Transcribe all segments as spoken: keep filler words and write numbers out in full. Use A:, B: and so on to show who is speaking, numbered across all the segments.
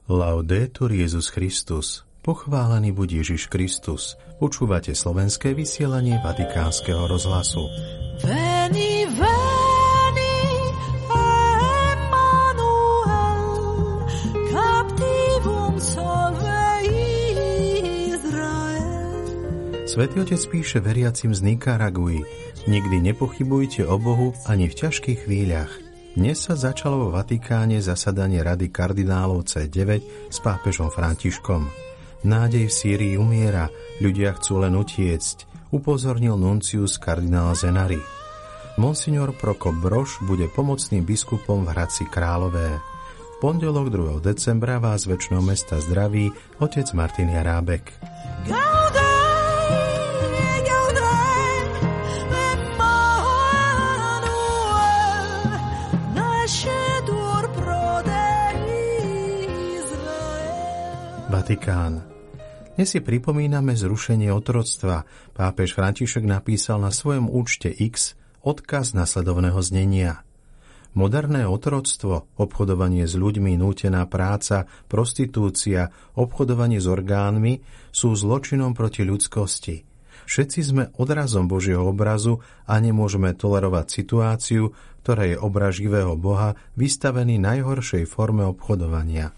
A: Laudetur Jesus Christus. Pochválený buď Ježiš Kristus. Počúvate slovenské vysielanie Vatikánskeho rozhlasu.
B: Veni, veni, Emmanuel, captivum solve Israel.
A: Svätý Otec píše veriacim z Nikaraguji: nikdy nepochybujte o Bohu ani v ťažkých chvíľach. Dnes sa začalo vo Vatikáne zasadanie Rady kardinálov cé deväť s pápežom Františkom. Nádej v Sýrii umiera, ľudia chcú len utiecť, upozornil nuncius kardinál Zenari. Monsignor Prokop Brož bude pomocným biskupom v Hradci Králové. V pondelok druhého decembra vás z Večného mesta zdraví otec Martin Jarábek. Vatikán. Dnes si pripomíname zrušenie otroctva. Pápež František napísal na svojom účte X odkaz nasledovného znenia. Moderné otroctvo, obchodovanie s ľuďmi, nútená práca, prostitúcia, obchodovanie s orgánmi sú zločinom proti ľudskosti. Všetci sme odrazom Božieho obrazu a nemôžeme tolerovať situáciu, ktorá je obraz živého Boha vystavený najhoršej forme obchodovania.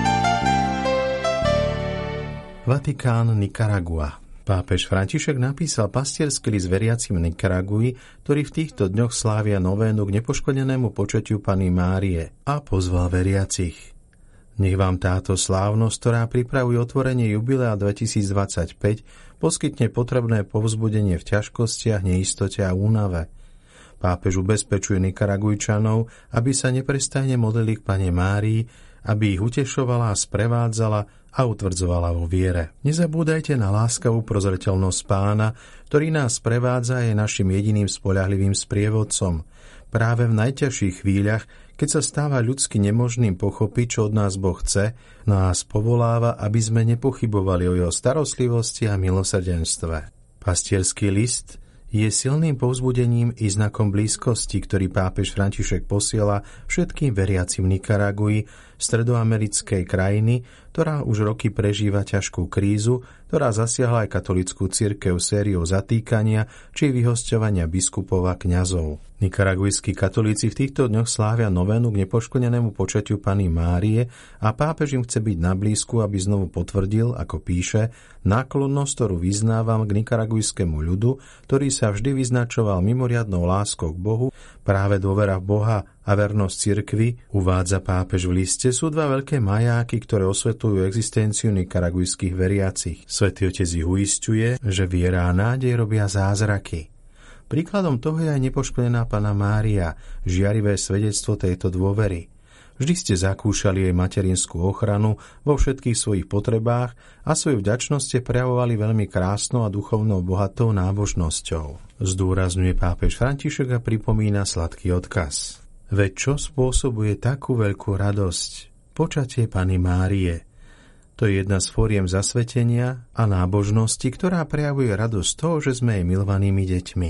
A: Vatikán, Nikaragua. Pápež František napísal pastierský list veriacim Nikaragui, ktorí v týchto dňoch slávia novénu k nepoškodenému početiu Panny Márie, a pozval veriacich: nech vám táto slávnosť, ktorá pripravuje otvorenie jubilea dvetisícdvadsaťpäť, poskytne potrebné povzbudenie v ťažkostiach, neistote a únave. Pápež ubezpečuje Nikaragujčanov, aby sa neprestajne modlili k Panne Márii, aby ich utešovala a sprevádzala a utvrdzovala vo viere. Nezabúdajte na láskavú prozreteľnosť Pána, ktorý nás prevádza a je našim jediným spoľahlivým sprievodcom. Práve v najťažších chvíľach, keď sa stáva ľudsky nemožným pochopiť, čo od nás Boh chce, nás povoláva, aby sme nepochybovali o jeho starostlivosti a milosrdenstve. Pastierský list je silným povzbudením i znakom blízkosti, ktorý pápež František posiela všetkým veriacim Nikaragui, stredoamerickej krajiny, ktorá už roky prežíva ťažkú krízu, ktorá zasiahla aj katolícku cirkev sériou zatýkania či vyhosťovania biskupov a kňazov. Nikaragujskí katolíci v týchto dňoch slávia novénu k nepoškodenému početiu Panny Márie a pápež im chce byť na blízku, aby znovu potvrdil, ako píše, náklonnosť, ktorú vyznávam k nikaragujskému ľudu, ktorý sa vždy vyznačoval mimoriadnou láskou k Bohu. Práve dôvera v Boha a vernosť cirkvi, uvádza pápež v liste, sú dva veľké majáky, ktoré osvetľujú existenciu nikaragujských veriacich. Svätý Otec ich uisťuje, že viera a nádej robia zázraky. Príkladom toho je aj nepoškodená Panna Mária, žiarivé svedectvo tejto dôvery. Vždy ste zakúšali jej materinskú ochranu vo všetkých svojich potrebách a svoju vďačnosť ste prejavovali veľmi krásnou a duchovnou bohatou nábožnosťou. Zdôrazňuje pápež František a pripomína sladký odkaz. Veď čo spôsobuje takú veľkú radosť? Počatie Panny Márie. To je jedna z fóriem zasvetenia a nábožnosti, ktorá prejavuje radosť toho, že sme jej milovanými deťmi.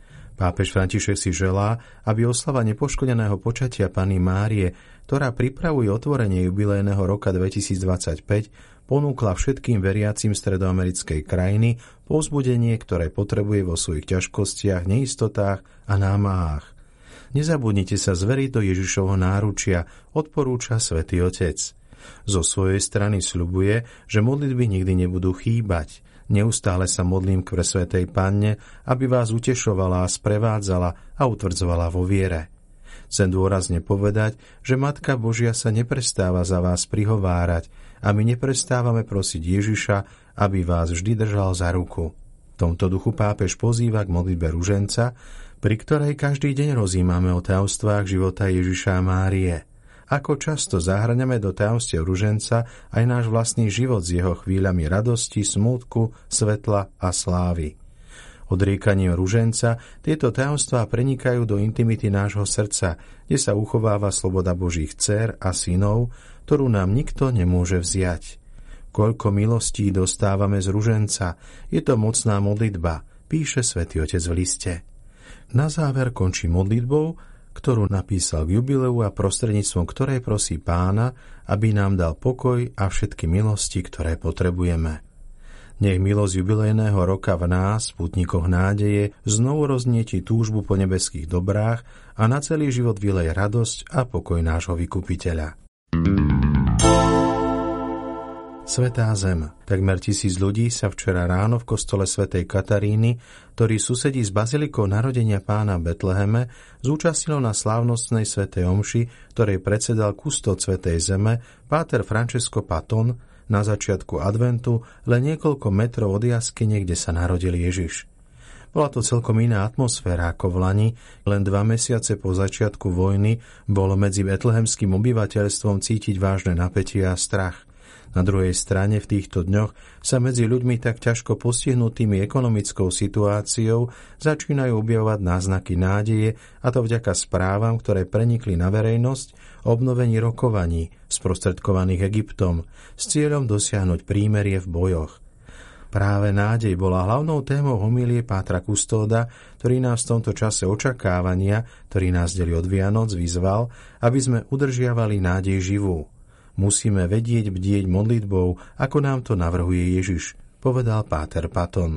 A: Pápež František si želá, aby oslava nepoškodeného počatia Panny Márie, ktorá pripravuje otvorenie jubilejného roka dvetisícdvadsaťpäť, ponúkla všetkým veriacim stredoamerickej krajiny povzbudenie, ktoré potrebuje vo svojich ťažkostiach, neistotách a námahách. Nezabudnite sa zveriť do Ježišovho náručia, odporúča Svätý Otec. Zo svojej strany sľubuje, že modlitby nikdy nebudú chýbať. Neustále sa modlím k Presvätej Panne, aby vás utešovala a sprevádzala a utvrdzovala vo viere. Chcem dôrazne povedať, že Matka Božia sa neprestáva za vás prihovárať a my neprestávame prosiť Ježiša, aby vás vždy držal za ruku. V tomto duchu pápež pozýva k modlitbe ruženca, pri ktorej každý deň rozímame o tajomstvách života Ježiša a Márie. Ako často zahŕňame do tajomstiev ruženca aj náš vlastný život s jeho chvíľami radosti, smútku, svetla a slávy. Odriekaním ruženca tieto tajomstvá prenikajú do intimity nášho srdca, kde sa uchováva sloboda Božích dcér a synov, ktorú nám nikto nemôže vziať. Koľko milostí dostávame z ruženca, je to mocná modlitba, píše Svätý Otec v liste. Na záver končí modlitbou, ktorú napísal k jubileu a prostredníctvom ktorej prosí Pána, aby nám dal pokoj a všetky milosti, ktoré potrebujeme. Nech milosť jubilejného roka v nás, pútnikoch nádeje, znovu roznieti túžbu po nebeských dobrách a na celý život vylej radosť a pokoj nášho vykupiteľa. Svätá zem. Takmer tisíc ľudí sa včera ráno v kostole svätej Kataríny, ktorý susedí s bazilikou narodenia Pána v Betleheme, zúčastnilo na slávnostnej svätej omši, ktorej predsedal kustód svätej zeme, páter Francesco Paton, na začiatku adventu, len niekoľko metrov od jaskyne, kde sa narodil Ježiš. Bola to celkom iná atmosféra ako v Lani, len dva mesiace po začiatku vojny bolo medzi betlehemským obyvateľstvom cítiť vážne napätie a strach. Na druhej strane v týchto dňoch sa medzi ľuďmi tak ťažko postihnutými ekonomickou situáciou začínajú objavovať náznaky nádeje, a to vďaka správam, ktoré prenikli na verejnosť o obnovení rokovaní sprostredkovaných Egyptom s cieľom dosiahnuť prímerie v bojoch. Práve nádej bola hlavnou témou homilie pátra Kustóda, ktorý nás v tomto čase očakávania, ktorý nás delí od Vianoc, vyzval, aby sme udržiavali nádej živú. Musíme vedieť bdieť modlitbou, ako nám to navrhuje Ježiš, povedal páter Paton.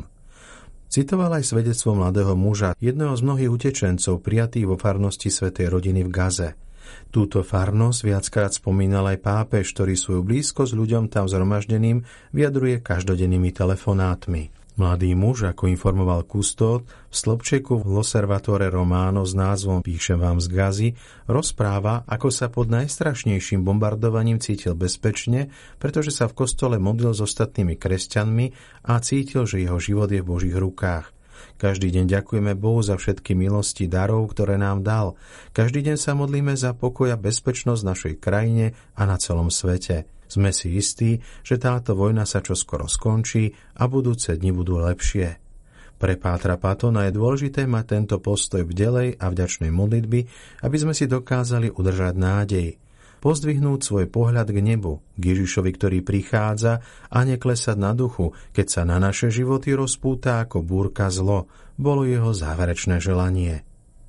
A: Citoval aj svedectvo mladého muža, jedného z mnohých utečencov prijatých vo farnosti svätej rodiny v Gaze. Túto farnosť viackrát spomínal aj pápež, ktorý svoju blízkosť ľuďom tam zhromaždeným vyjadruje každodennými telefonátmi. Mladý muž, ako informoval kustód, v stĺpčeku v L'Osservatore Romano s názvom Píšem vám z Gazy, rozpráva, ako sa pod najstrašnejším bombardovaním cítil bezpečne, pretože sa v kostole modlil s ostatnými kresťanmi a cítil, že jeho život je v Božích rukách. Každý deň ďakujeme Bohu za všetky milosti darov, ktoré nám dal. Každý deň sa modlíme za pokoj a bezpečnosť v našej krajine a na celom svete. Sme si istí, že táto vojna sa čoskoro skončí a budúce dni budú lepšie. Pre pátra Patona je dôležité mať tento postoj bdelej a vďačnej modlitby, aby sme si dokázali udržať nádej. Pozdvihnúť svoj pohľad k nebu, k Ježišovi, ktorý prichádza, a neklesať na duchu, keď sa na naše životy rozpúta ako búrka zlo, bolo jeho záverečné želanie.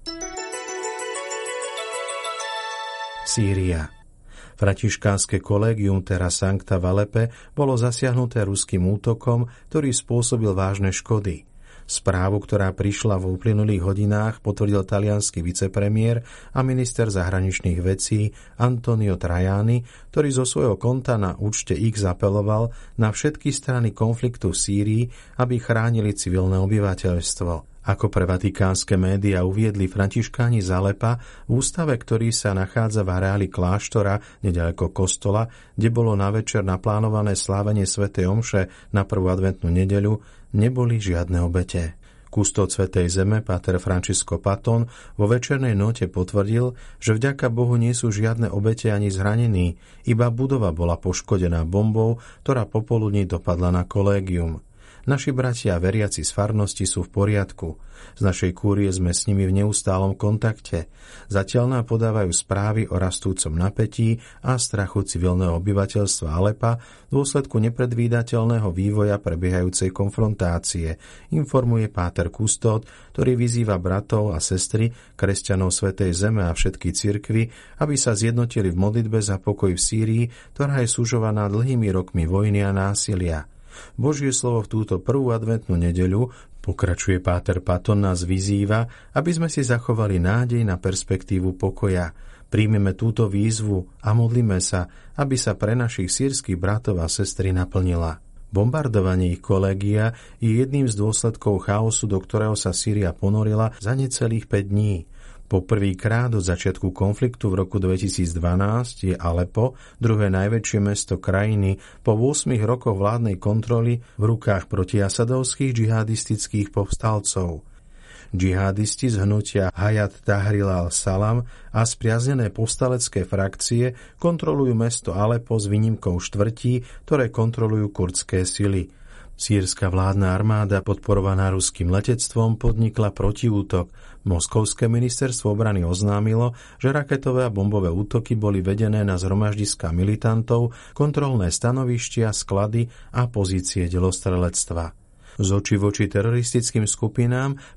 A: Sýria. Františkánske kolégium Terra Sancta v Alepe bolo zasiahnuté ruským útokom, ktorý spôsobil vážne škody. Správu, ktorá prišla v uplynulých hodinách, potvrdil taliansky vicepremiér a minister zahraničných vecí Antonio Tajani, ktorý zo svojho konta na účte X apeloval na všetky strany konfliktu v Sýrii, aby chránili civilné obyvateľstvo. Ako pre vatikánske médiá uviedli františkáni z Alepa, v ústave, ktorý sa nachádza v areáli kláštora neďaleko kostola, kde bolo na večer naplánované slávenie svätej omše na prvú adventnú nedeľu, neboli žiadne obete. Kustód svätej zeme, páter Francesco Paton, vo večernej note potvrdil, že vďaka Bohu nie sú žiadne obete ani zranení, iba budova bola poškodená bombou, ktorá popoludní dopadla na kolégium. Naši bratia a veriaci z farnosti sú v poriadku. Z našej kúrie sme s nimi v neustálom kontakte. Zatiaľ nám podávajú správy o rastúcom napätí a strachu civilného obyvateľstva Alepa v dôsledku nepredvídateľného vývoja prebiehajúcej konfrontácie, informuje páter Kustód, ktorý vyzýva bratov a sestry, kresťanov svätej zeme a všetky cirkvi, aby sa zjednotili v modlitbe za pokoj v Sýrii, ktorá je sužovaná dlhými rokmi vojny a násilia. Božie slovo v túto prvú adventnú nedeľu, pokračuje páter Paton, nás vyzýva, aby sme si zachovali nádej na perspektívu pokoja. Príjmeme túto výzvu a modlíme sa, aby sa pre našich sýrskych bratov a sestry naplnila. Bombardovanie ich kolégia je jedným z dôsledkov chaosu, do ktorého sa Sýria ponorila za necelých päť dní. Po prvýkrát od začiatku konfliktu v roku dvetisícdvanásť je Alepo, druhé najväčšie mesto krajiny, po ôsmich rokoch vládnej kontroly v rukách protiasadovských džihadistických povstalcov. Džihadisti z hnutia Hayat Tahrir al-Salam a spriaznené povstalecké frakcie kontrolujú mesto Alepo s výnimkou štvrtí, ktoré kontrolujú kurdské sily. Sýrska vládna armáda, podporovaná ruským letectvom, podnikla protiútok. Moskovské ministerstvo obrany oznámilo, že raketové a bombové útoky boli vedené na zhromaždiská militantov, kontrolné stanovištia, sklady a pozície delostrelectva. Z očí voči teroristickým skupinám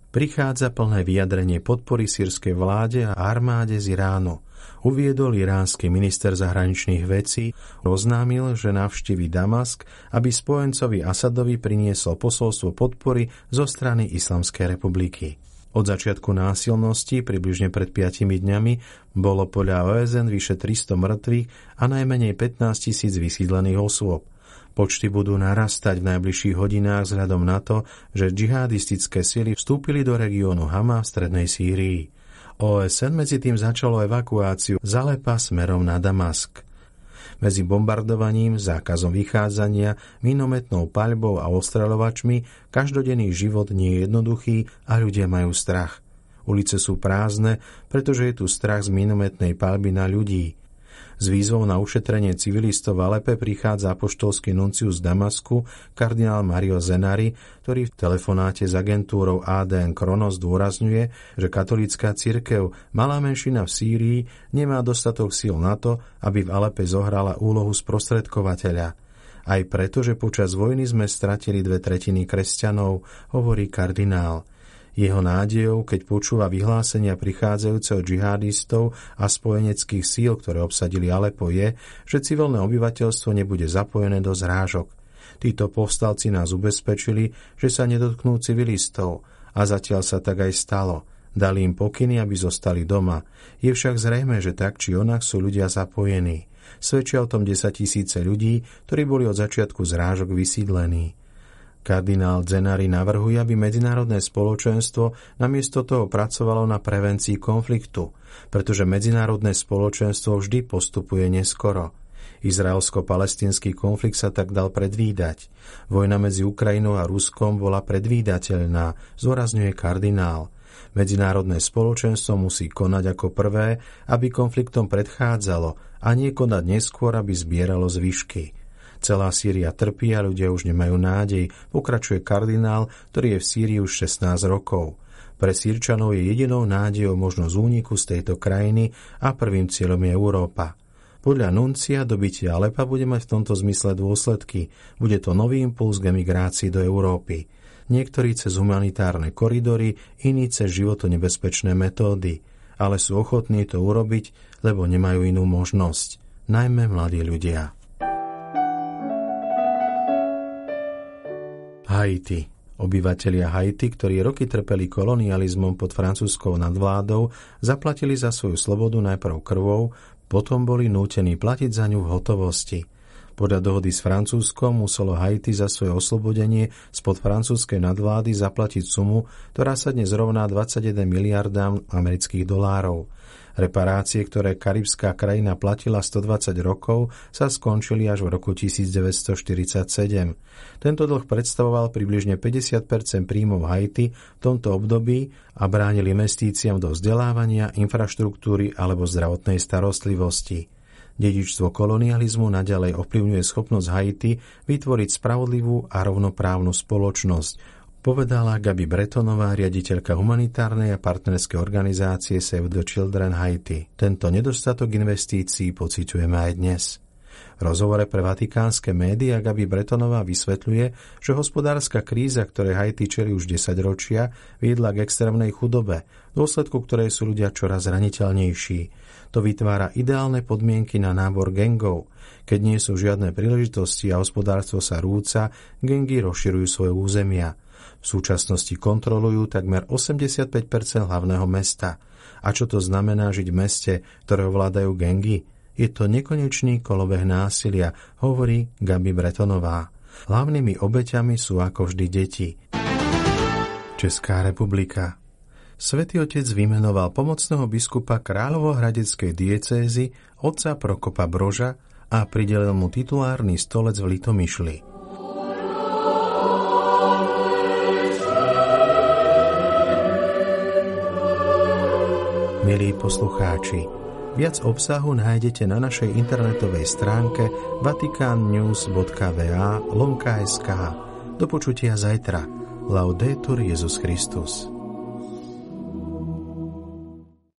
A: Prichádza plné vyjadrenie podpory sýrskej vláde a armáde z Iránu. Uviedol iránsky minister zahraničných vecí, oznámil, že navštívi Damask, aby spojencovi Asadovi priniesol posolstvo podpory zo strany Islamskej republiky. Od začiatku násilností, približne pred piatimi dňami, bolo podľa ó es en vyše tristo mŕtvych a najmenej pätnásť tisíc vysídlených osôb. Počty budú narastať v najbližších hodinách vzhľadom na to, že džihadistické sily vstúpili do regiónu Hama v strednej Sýrii. ó es en medzi tým začalo evakuáciu z Alepa smerom na Damask. Medzi bombardovaním, zákazom vychádzania, minometnou paľbou a ostreľovačmi každodenný život nie je jednoduchý a ľudia majú strach. Ulice sú prázdne, pretože je tu strach z minometnej paľby na ľudí. S výzvou na ušetrenie civilistov v Alepe prichádza apoštolský nuncius z Damasku, kardinál Mario Zenari, ktorý v telefonáte s agentúrou á dé en Kronos zdôrazňuje, že katolícka cirkev, malá menšina v Sýrii, nemá dostatok síl na to, aby v Alepe zohrala úlohu sprostredkovateľa. Aj preto, že počas vojny sme stratili dve tretiny kresťanov, hovorí kardinál. Jeho nádejou, keď počúva vyhlásenia prichádzajúceho džihadistov a spojeneckých síl, ktoré obsadili Alepo, je, že civilné obyvateľstvo nebude zapojené do zrážok. Títo povstalci nás ubezpečili, že sa nedotknú civilistov, a zatiaľ sa tak aj stalo. Dali im pokyny, aby zostali doma. Je však zrejmé, že tak či onak sú ľudia zapojení. Svedčia o tom desaťtisíce ľudí, ktorí boli od začiatku zrážok vysídlení. Kardinál Zenari navrhuje, aby medzinárodné spoločenstvo namiesto toho pracovalo na prevencii konfliktu, pretože medzinárodné spoločenstvo vždy postupuje neskoro. Izraelsko-palestínsky konflikt sa tak dal predvídať. Vojna medzi Ukrajinou a Ruskom bola predvídateľná, zdôrazňuje kardinál. Medzinárodné spoločenstvo musí konať ako prvé, aby konfliktom predchádzalo, a nie konať neskôr, aby zbieralo zvyšky. Celá Sýria trpí a ľudia už nemajú nádej, pokračuje kardinál, ktorý je v Sýrii už šestnásť rokov. Pre Sýrčanov je jedinou nádejou možnosť úniku z tejto krajiny a prvým cieľom je Európa. Podľa nuncia dobytie Alepa bude mať v tomto zmysle dôsledky. Bude to nový impuls k emigrácii do Európy. Niektorí cez humanitárne koridory, iní cez životonebezpečné metódy. Ale sú ochotní to urobiť, lebo nemajú inú možnosť. Najmä mladí ľudia. Haiti. Obyvatelia Haiti, ktorí roky trpeli kolonializmom pod francúzskou nadvládou, zaplatili za svoju slobodu najprv krvou, potom boli nútení platiť za ňu v hotovosti. Podľa dohody s Francúzskom muselo Haiti za svoje oslobodenie spod francúzskej nadvlády zaplatiť sumu, ktorá sa dnes rovná dvadsaťjeden miliardám amerických dolárov. Reparácie, ktoré karibská krajina platila stodvadsať rokov, sa skončili až v roku devätnásťstoštyridsaťsedem. Tento dlh predstavoval približne päťdesiat percent príjmov Haiti v tomto období a bránil investíciám do vzdelávania, infraštruktúry alebo zdravotnej starostlivosti. Dedičstvo kolonializmu naďalej ovplyvňuje schopnosť Haiti vytvoriť spravodlivú a rovnoprávnu spoločnosť, povedala Gabi Bretonová, riaditeľka humanitárnej a partnerskej organizácie Save the Children Haiti. Tento nedostatok investícií pociťujeme aj dnes. V rozhovore pre vatikánske médiá Gabi Bretonová vysvetľuje, že hospodárska kríza, ktoré Haiti čelí už desaťročia, viedla k extrémnej chudobe, v dôsledku ktorej sú ľudia čoraz zraniteľnejší. To vytvára ideálne podmienky na nábor gangov. Keď nie sú žiadne príležitosti a hospodárstvo sa rúca, gangy rozširujú svoje územia. V súčasnosti kontrolujú takmer osemdesiatpäť percent hlavného mesta. A čo to znamená žiť v meste, ktoré ovládajú gangy? Je to nekonečný kolobeh násilia, hovorí Gabi Bretonová. Hlavnými obeťami sú ako vždy deti. Česká republika. Svätý Otec vymenoval pomocného biskupa kráľovohradeckej diecézy otca Prokopa Broža a pridelil mu titulárny stolec v Litomyšli. Milí poslucháči, viac obsahu nájdete na našej internetovej stránke vaticannews bodka va lomka bodka es ká. Do počutia zajtra. Laudetur Jesus Christus.